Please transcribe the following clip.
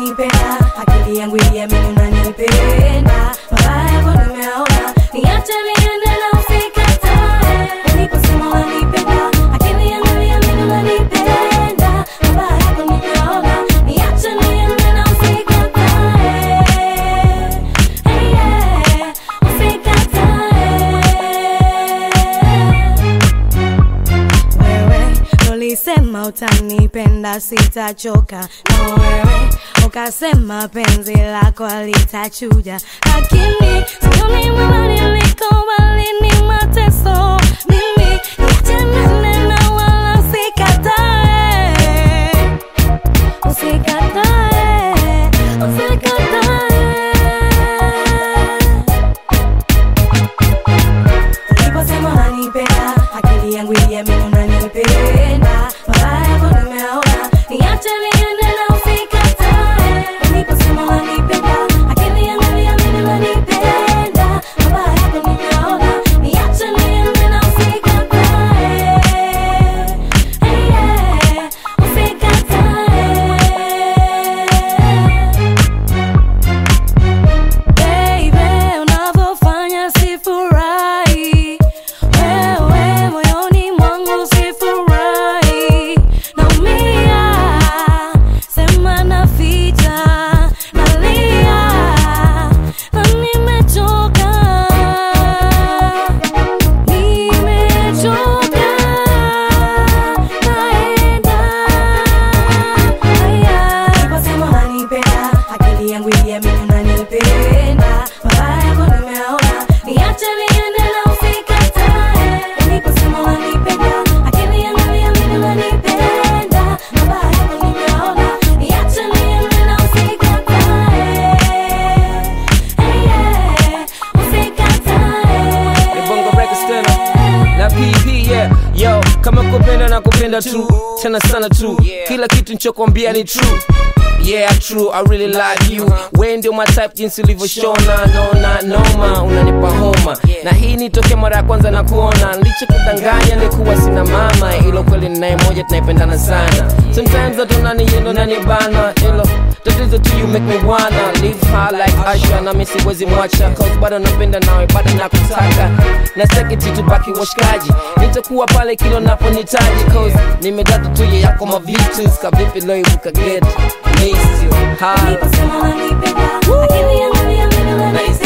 unanipenda, akili yangu iamini unanipenda. Mabaya yako nimeona, niache niende na usikatae. Niliposema unanipenda, akili yangu iamini unanipenda. Mabaya yako nimeona, niache niende na usikatae. Hey yeah, usikatae. Wewe ulisema utanipenda sitachoka, na wewe ukasema penzi lako alitachuja, lakini sioni mabadiliko bali ni mateso. Mimi niache niende na wala usikatae. Usikatae, usikatae. Uliposema unanipenda, akili yangu iliamini unanipenda. Mabaya yako nimeona, niache niende na usikatae. Uliposema unanipenda, akili yangu iliamini unanipenda. Mabaya yako nimeona, niache niende na usikatae. Hey yeah, usikatae. Baby, unavyofanya sifurahi. Wewe moyoni mwangu sifurahi. Naumia, sema naficha, nalia, na nimechoka. Nimechoka, naenda. Haya, uliposema unanipenda, akili yangu iliamini unanipenda. Mabaya yako nimeona, niache niende na usikatae. Uliposema unanipenda, akili yangu iliamini unanipenda. Mabaya yako nimeona, niache niende na usikatae. Hey yeah, usikatae. Ni Bongo Records tena na PP, yeah. Yo, kama kupenda na kupenda tu, tena sana tu. Kila kitu nichokwambia ni true. Yeah, true, I really like you. Wewe ndio my type jinsi ulivyoshona. Nona, noma, unanipa homa. Na hii ni toke mara ya kwanza na kuona. Nilichokudanganya ni kuwa sina mama. Ilo kweli ninaye moja tunaipendana sana. Sometimes I don't know nani bana. Ilo, tatizo tu you make me wanna live her like Asha. Na mimi siwezi mwacha, cause bado napenda nawe, bado nakutaka. Na sitaki tubaki washikaji. Nitakuwa pale kila unaponitaji, cause nimedata tu yako mavitu. Kavipi leo ibuka get. Miss you, hi. Uliposema unanipenda, akili yangu iliamini unanipenda.